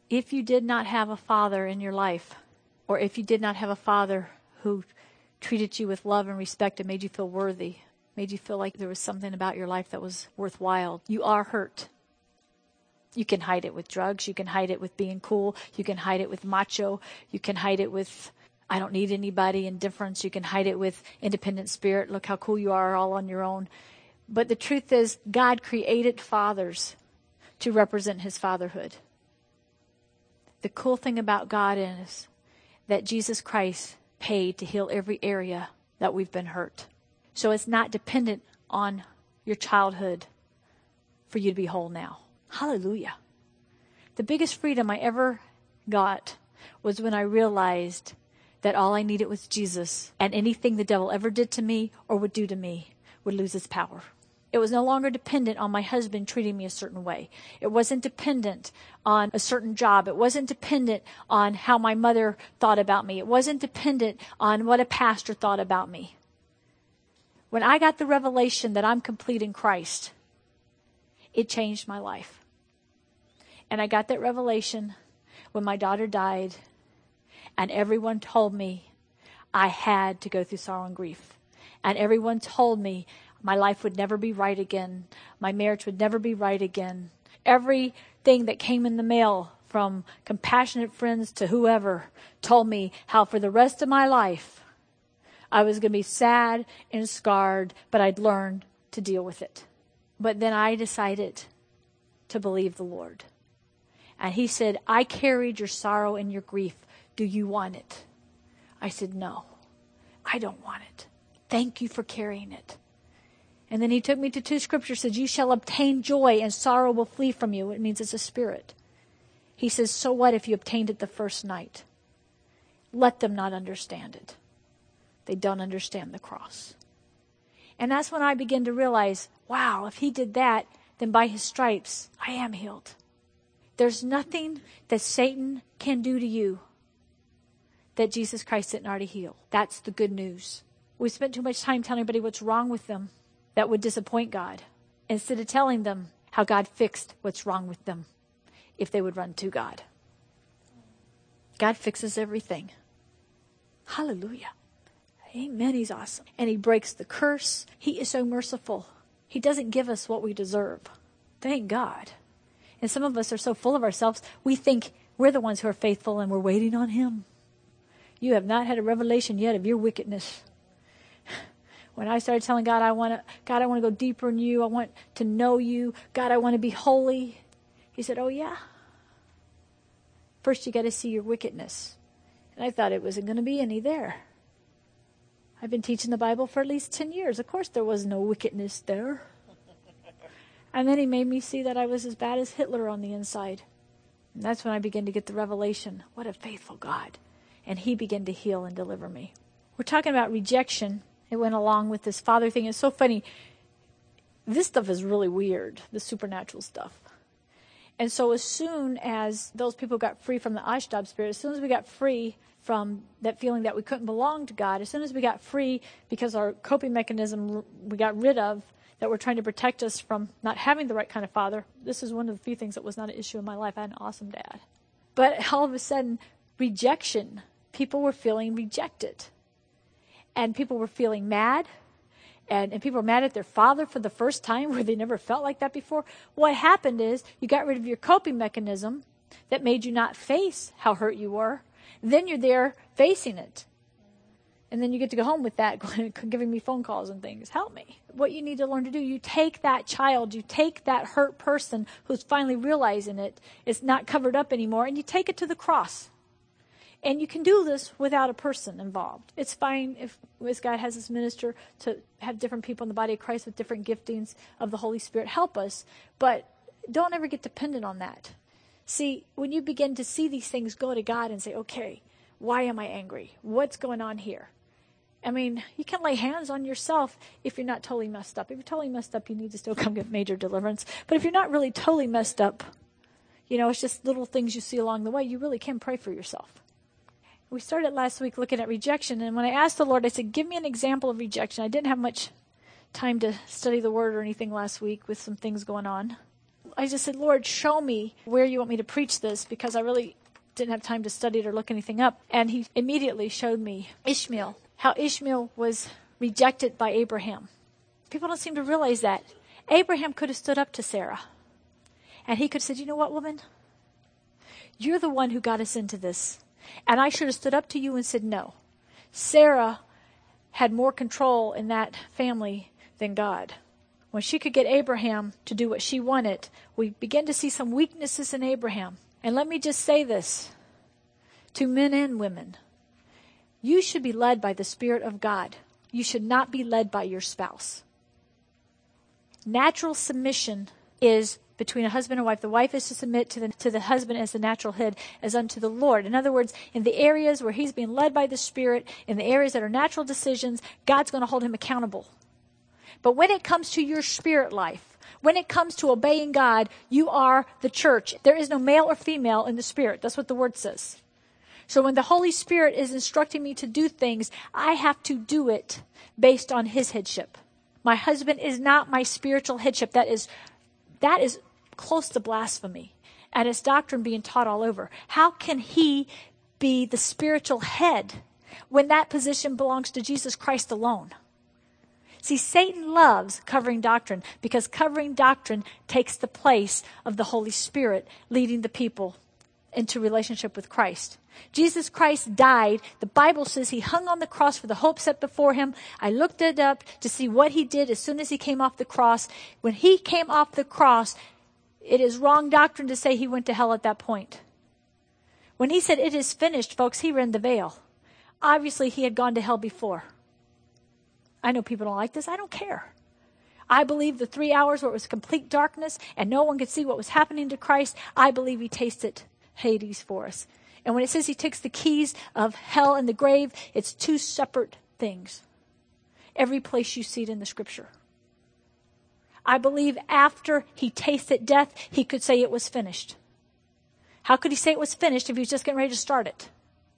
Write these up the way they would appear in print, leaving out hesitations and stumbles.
If you did not have a father in your life, or if you did not have a father who treated you with love and respect and made you feel worthy, made you feel like there was something about your life that was worthwhile, you are hurt. You can hide it with drugs. You can hide it with being cool. You can hide it with macho. You can hide it with, I don't need anybody, indifference. You can hide it with independent spirit. Look how cool you are all on your own. But the truth is, God created fathers to represent his fatherhood. The cool thing about God is that Jesus Christ paid to heal every area that we've been hurt. So it's not dependent on your childhood for you to be whole now. Hallelujah. The biggest freedom I ever got was when I realized that all I needed was Jesus, and anything the devil ever did to me or would do to me would lose its power. It was no longer dependent on my husband treating me a certain way. It wasn't dependent on a certain job. It wasn't dependent on how my mother thought about me. It wasn't dependent on what a pastor thought about me. When I got the revelation that I'm complete in Christ, it changed my life. And I got that revelation when my daughter died, and everyone told me I had to go through sorrow and grief. And everyone told me my life would never be right again. My marriage would never be right again. Everything that came in the mail, from compassionate friends to whoever, told me how for the rest of my life I was going to be sad and scarred, but I'd learned to deal with it. But then I decided to believe the Lord. And he said, I carried your sorrow and your grief. Do you want it? I said, no, I don't want it. Thank you for carrying it. And then he took me to 2 scriptures, said, you shall obtain joy and sorrow will flee from you. It means it's a spirit. He says, so what if you obtained it the first night? Let them not understand it. They don't understand the cross. And that's when I began to realize, wow, if he did that, then by his stripes, I am healed. There's nothing that Satan can do to you that Jesus Christ didn't already heal. That's the good news. We spent too much time telling everybody what's wrong with them that would disappoint God, instead of telling them how God fixed what's wrong with them if they would run to God. God fixes everything. Hallelujah. Amen. He's awesome. And he breaks the curse. He is so merciful. He doesn't give us what we deserve. Thank God. And some of us are so full of ourselves, we think we're the ones who are faithful and we're waiting on him. You have not had a revelation yet of your wickedness. When I started telling God, I want to go deeper in you. I want to know you. God, I want to be holy. He said, oh yeah. First you got to see your wickedness. And I thought it wasn't going to be any there. I've been teaching the Bible for at least 10 years. Of course there was no wickedness there. And then he made me see that I was as bad as Hitler on the inside. And that's when I began to get the revelation. What a faithful God. And he began to heal and deliver me. We're talking about rejection. It went along with this father thing. It's so funny. This stuff is really weird, the supernatural stuff. And so as soon as those people got free from the Ashdod spirit, as soon as we got free from that feeling that we couldn't belong to God, as soon as we got free because our coping mechanism we got rid of, that were trying to protect us from not having the right kind of father. This is one of the few things that was not an issue in my life. I had an awesome dad. But all of a sudden, rejection. People were feeling rejected. And people were feeling mad. And people were mad at their father for the first time where they never felt like that before. What happened is you got rid of your coping mechanism that made you not face how hurt you were. Then you're there facing it. And then you get to go home with that, giving me phone calls and things. Help me. What you need to learn to do, you take that child, you take that hurt person who's finally realizing it's not covered up anymore, and you take it to the cross. And you can do this without a person involved. It's fine if God has this minister to have different people in the body of Christ with different giftings of the Holy Spirit help us. But don't ever get dependent on that. See, when you begin to see these things, go to God and say, okay, why am I angry? What's going on here? I mean, you can lay hands on yourself if you're not totally messed up. If you're totally messed up, you need to still come get major deliverance. But if you're not really totally messed up, it's just little things you see along the way, you really can pray for yourself. We started last week looking at rejection, and when I asked the Lord, I said, give me an example of rejection. I didn't have much time to study the Word or anything last week with some things going on. I just said, Lord, show me where you want me to preach this, because I really didn't have time to study it or look anything up. And he immediately showed me Ishmael, how Ishmael was rejected by Abraham. People don't seem to realize that. Abraham could have stood up to Sarah. And he could have said, you know what, woman? You're the one who got us into this. And I should have stood up to you and said no. Sarah had more control in that family than God. When she could get Abraham to do what she wanted, we begin to see some weaknesses in Abraham. And let me just say this to men and women. You should be led by the Spirit of God. You should not be led by your spouse. Natural submission is between a husband and wife. The wife is to submit to the husband as the natural head, as unto the Lord. In other words, in the areas where he's being led by the Spirit, in the areas that are natural decisions, God's going to hold him accountable. But when it comes to your spirit life, when it comes to obeying God, you are the church. There is no male or female in the Spirit. That's what the Word says. So when the Holy Spirit is instructing me to do things, I have to do it based on His headship. My husband is not my spiritual headship. That is close to blasphemy. And it's doctrine being taught all over. How can he be the spiritual head when that position belongs to Jesus Christ alone? See, Satan loves covering doctrine, because covering doctrine takes the place of the Holy Spirit leading the people into relationship with Christ. Jesus Christ died. The Bible says he hung on the cross for the hope set before him. I looked it up to see what he did as soon as he came off the cross. When he came off the cross, it is wrong doctrine to say he went to hell at that point. When he said it is finished, folks, he rent the veil. Obviously, he had gone to hell before. I know people don't like this. I don't care. I believe the 3 hours where it was complete darkness and no one could see what was happening to Christ, I believe he tasted Hades for us. And when it says he takes the keys of hell and the grave, it's two separate things. Every place you see it in the Scripture. I believe after he tasted death, he could say it was finished. How could he say it was finished if he was just getting ready to start it?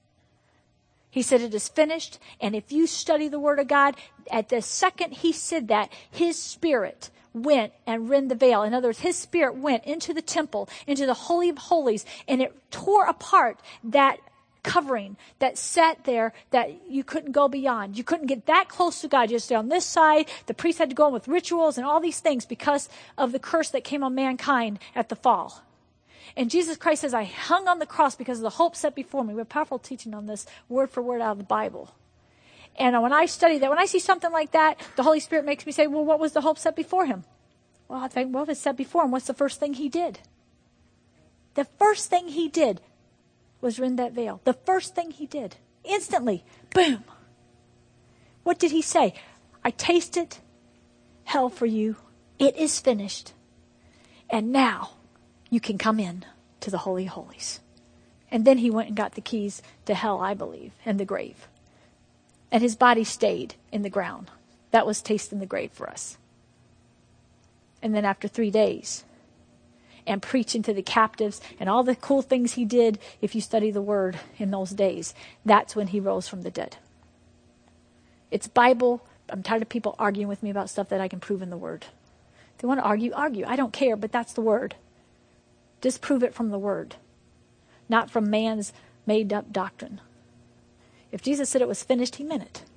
He said it is finished, and if you study the Word of God, at the second he said that, his Spirit went and rent the veil. In other words, his Spirit went into the temple, into the Holy of Holies, and it tore apart that covering that sat there that you couldn't go beyond. You couldn't get that close to God. You had to stay on this side. The priest had to go in with rituals and all these things because of the curse that came on mankind at the fall. And Jesus Christ says, I hung on the cross because of the hope set before me. We have powerful teaching on this word for word out of the Bible. And when I study that, when I see something like that, the Holy Spirit makes me say, well, what was the hope set before him? Well, I think, well, if it's set before him, what's the first thing he did? The first thing he did was rend that veil. The first thing he did. Instantly. Boom. What did he say? I tasted hell for you. It is finished. And now you can come in to the Holy of Holies. And then he went and got the keys to hell, I believe, and the grave. And his body stayed in the ground. That was tasting the grave for us. And then after 3 days, and preaching to the captives, and all the cool things he did, if you study the Word in those days, that's when he rose from the dead. It's Bible. I'm tired of people arguing with me about stuff that I can prove in the Word. If they want to argue, argue. I don't care, but that's the Word. Disprove it from the Word, not from man's made-up doctrine. If Jesus said it was finished, he meant it.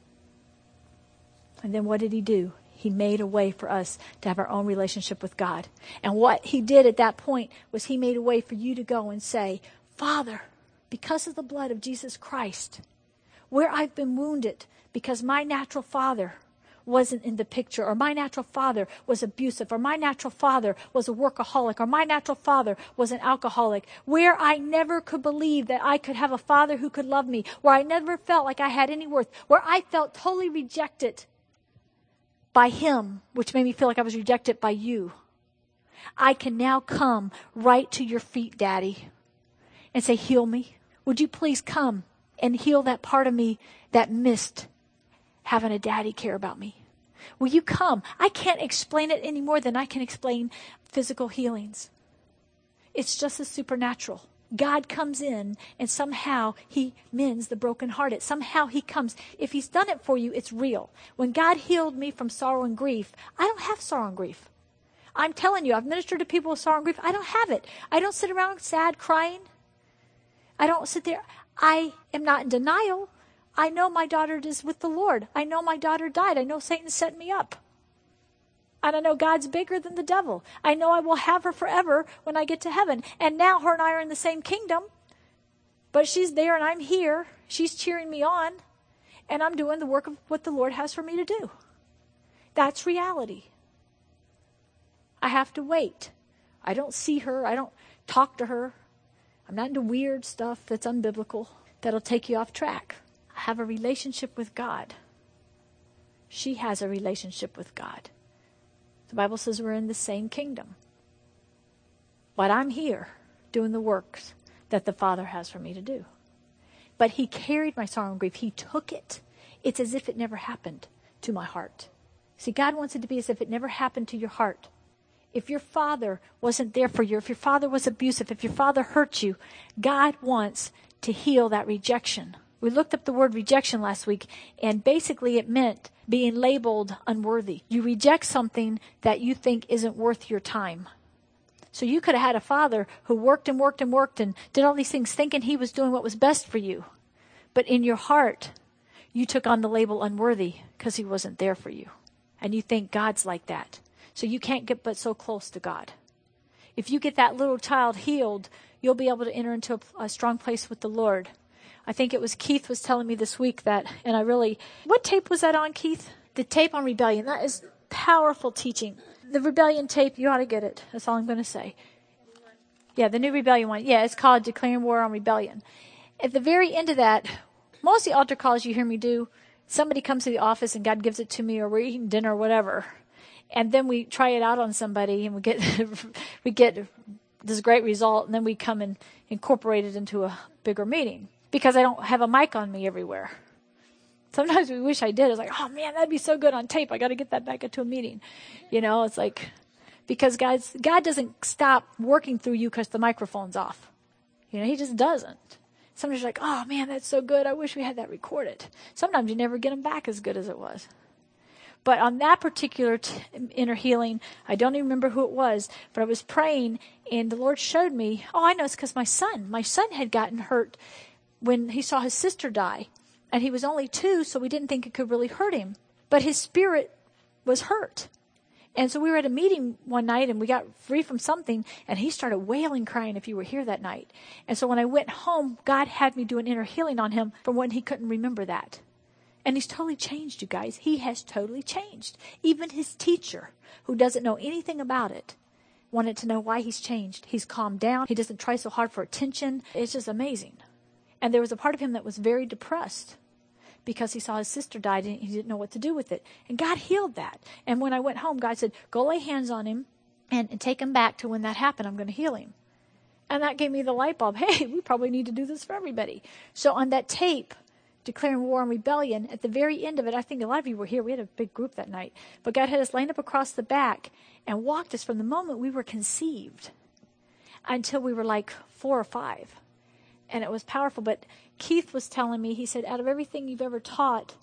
And then what did he do? He made a way for us to have our own relationship with God. And what he did at that point was he made a way for you to go and say, Father, because of the blood of Jesus Christ, where I've been wounded because my natural father wasn't in the picture, or my natural father was abusive, or my natural father was a workaholic, or my natural father was an alcoholic, where I never could believe that I could have a father who could love me, where I never felt like I had any worth, where I felt totally rejected by him, which made me feel like I was rejected by you. I can now come right to your feet, Daddy, and say, heal me. Would you please come and heal that part of me that missed having a daddy care about me? Will you come? I can't explain it any more than I can explain physical healings. It's just as supernatural. God comes in and somehow he mends the brokenhearted. Somehow he comes. If he's done it for you, it's real. When God healed me from sorrow and grief, I don't have sorrow and grief. I'm telling you, I've ministered to people with sorrow and grief. I don't have it. I don't sit around sad crying. I don't sit there. I am not in denial. I know my daughter is with the Lord. I know my daughter died. I know Satan set me up. And I know God's bigger than the devil. I know I will have her forever when I get to heaven. And now her and I are in the same kingdom. But she's there and I'm here. She's cheering me on. And I'm doing the work of what the Lord has for me to do. That's reality. I have to wait. I don't see her. I don't talk to her. I'm not into weird stuff that's unbiblical that'll take you off track. I have a relationship with God. She has a relationship with God. The Bible says we're in the same kingdom. But I'm here doing the works that the Father has for me to do. But he carried my sorrow and grief. He took it. It's as if it never happened to my heart. See, God wants it to be as if it never happened to your heart. If your father wasn't there for you, if your father was abusive, if your father hurt you, God wants to heal that rejection. We looked up the word rejection last week, and basically it meant being labeled unworthy. You reject something that you think isn't worth your time. So you could have had a father who worked and worked and worked and did all these things thinking he was doing what was best for you. But in your heart, you took on the label unworthy because he wasn't there for you. And you think God's like that. So you can't get but so close to God. If you get that little child healed, you'll be able to enter into a strong place with the Lord. I think it was Keith was telling me this week that, and what tape was that on, Keith? The tape on rebellion. That is powerful teaching. The rebellion tape, you ought to get it. That's all I'm going to say. Yeah, the new rebellion one. Yeah, it's called Declaring War on Rebellion. At the very end of that, most of the altar calls you hear me do, somebody comes to the office and God gives it to me, or we're eating dinner or whatever. And then we try it out on somebody and we get this great result, and then we come and incorporate it into a bigger meeting. Because I don't have a mic on me everywhere. Sometimes we wish I did. It's like, oh man, that'd be so good on tape. I got to get that back into a meeting. It's like, because God doesn't stop working through you because the microphone's off. He just doesn't. Sometimes you're like, oh man, that's so good. I wish we had that recorded. Sometimes you never get them back as good as it was. But on that particular inner healing, I don't even remember who it was, but I was praying and the Lord showed me, oh, I know it's because my son had gotten hurt when he saw his sister die. And he was only 2, so we didn't think it could really hurt him. But his spirit was hurt. And so we were at a meeting one night and we got free from something, and he started wailing, crying, if you were here that night. And so when I went home, God had me do an inner healing on him from when he couldn't remember that. And he's totally changed, you guys. He has totally changed. Even his teacher, who doesn't know anything about it, wanted to know why he's changed. He's calmed down. He doesn't try so hard for attention. It's just amazing. And there was a part of him that was very depressed because he saw his sister died and he didn't know what to do with it. And God healed that. And when I went home, God said, go lay hands on him and take him back to when that happened. I'm going to heal him. And that gave me the light bulb. Hey, we probably need to do this for everybody. So on that tape, Declaring War on Rebellion, at the very end of it, I think a lot of you were here. We had a big group that night. But God had us lined up across the back and walked us from the moment we were conceived until we were like 4 or 5. And it was powerful. But Keith was telling me, he said, out of everything you've ever taught,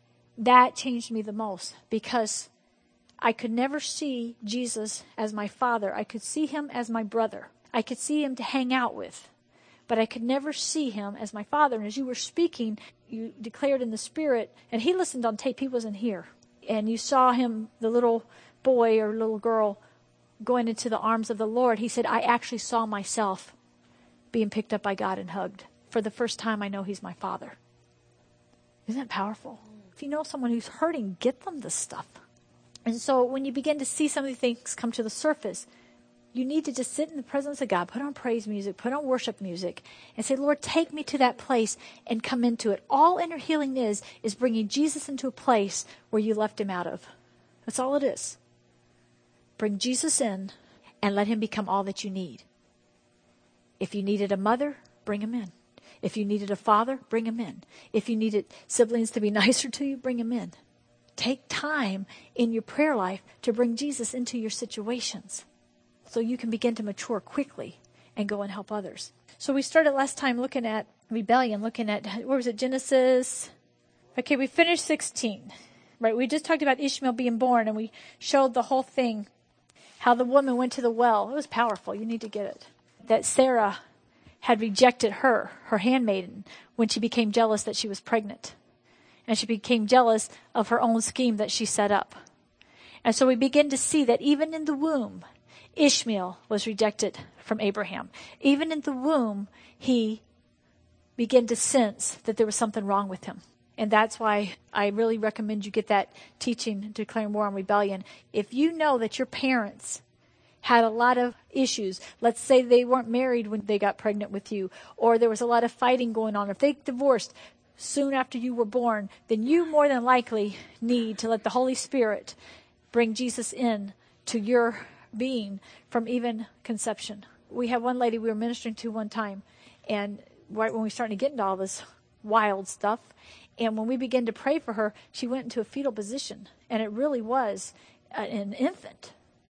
that changed me the most, because I could never see Jesus as my father. I could see him as my brother. I could see him to hang out with. But I could never see him as my father. And as you were speaking, you declared in the Spirit, and he listened on tape. He wasn't here. And you saw him, the little boy or little girl, going into the arms of the Lord. He said, I actually saw myself being picked up by God and hugged. For the first time, I know he's my father. Isn't that powerful? If you know someone who's hurting, get them this stuff. And so when you begin to see some of these things come to the surface, you need to just sit in the presence of God, put on praise music, put on worship music, and say, Lord, take me to that place and come into it. All inner healing is bringing Jesus into a place where you left him out of. That's all it is. Bring Jesus in and let him become all that you need. If you needed a mother, bring him in. If you needed a father, bring him in. If you needed siblings to be nicer to you, bring him in. Take time in your prayer life to bring Jesus into your situations so you can begin to mature quickly and go and help others. So we started last time looking at rebellion, looking at, where was it, Genesis? Okay, we finished 16. Right, we just talked about Ishmael being born, and we showed the whole thing, how the woman went to the well. It was powerful. You need to get it. That Sarah had rejected her handmaiden, when she became jealous that she was pregnant. And she became jealous of her own scheme that she set up. And so we begin to see that even in the womb, Ishmael was rejected from Abraham. Even in the womb, he began to sense that there was something wrong with him. And that's why I really recommend you get that teaching, Declaring War on Rebellion. If you know that your parents had a lot of issues, let's say they weren't married when they got pregnant with you, or there was a lot of fighting going on, if they divorced soon after you were born, then you more than likely need to let the Holy Spirit bring Jesus in to your being from even conception. We had one lady we were ministering to one time, and right when we started to get into all this wild stuff, and when we began to pray for her, she went into a fetal position, and it really was an infant.